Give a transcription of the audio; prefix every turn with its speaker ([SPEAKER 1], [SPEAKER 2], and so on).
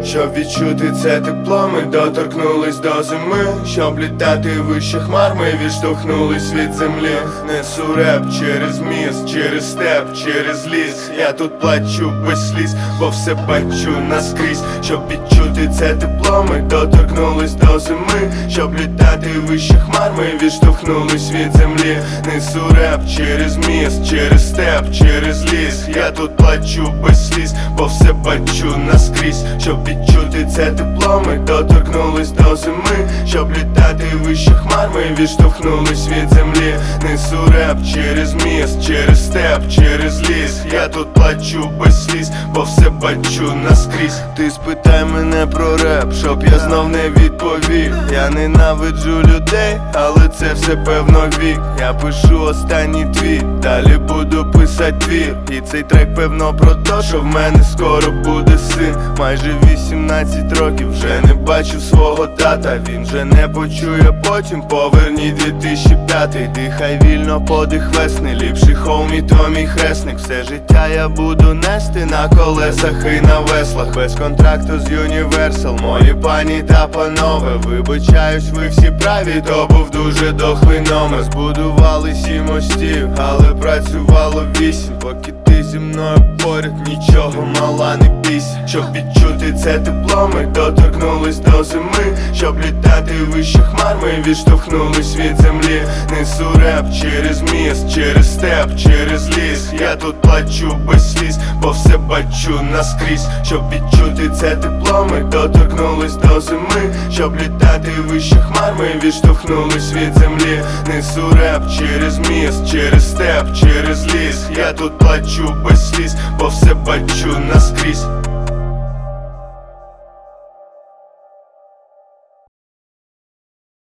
[SPEAKER 1] Щоб відчути це тепло, ми доторкнулись до зими. Щоб літати вище хмар, ми відштовхнулись від землі. Несу реп через міст, через степ, через ліс. Я тут плачу без сліз, бо все бачу наскрізь. Щоб відчути це тепло, ми доторкнулись до зими. Щоб літати вище хмар, ми відштовхнулись від землі. Несу реп через міст, через степ, через ліс. Я тут плачу без сліз, бо все бачу наскрізь. Щоб відчути це тепло, ми доторкнулись до зими. Щоб літати вище хмар, ми відштовхнулись від землі. Несу реп через міст, через степ, через ліс. Я тут плачу без сліз, бо все бачу наскрізь. Ти спитай мене про реп, щоб я знов не відповів. Я ненавиджу людей, але це все певно вік. Я пишу останній твіт, далі буду писати твір. І цей трек певно про те, що в мене скоро буде син. Майже 18 років, вже не бачу свого тата. Він вже не почує потім, поверніть 2005. Дихай вільно, подих весни, ліпший хоумі, то мій хресник. Все життя я буду нести на колесах і на веслах. Без контракту з Universal, мої пані та панове. Вибачаюсь, ви всі праві, то був дуже дохлий номер. Збудували 7 мостів, але працювало 8. Поки ти зі мною поряд, нічого мала не бійся. Щоб відчути це тепло, ми доторкнулись до зими. Щоб літати вище хмар, ми відштовхнулись від землі. Несу реп через міст, через степ, через ліс. Я тут плачу без сліз, бо все бачу наскрізь. Щоб відчути це тепло, ми доторкнулись до зими. Щоб літати вище хмар, ми відштовхнулись від землі. Несу реп через міст, через степ, через ліс. Я тут плачу без сліз, бо все бачу наскрізь.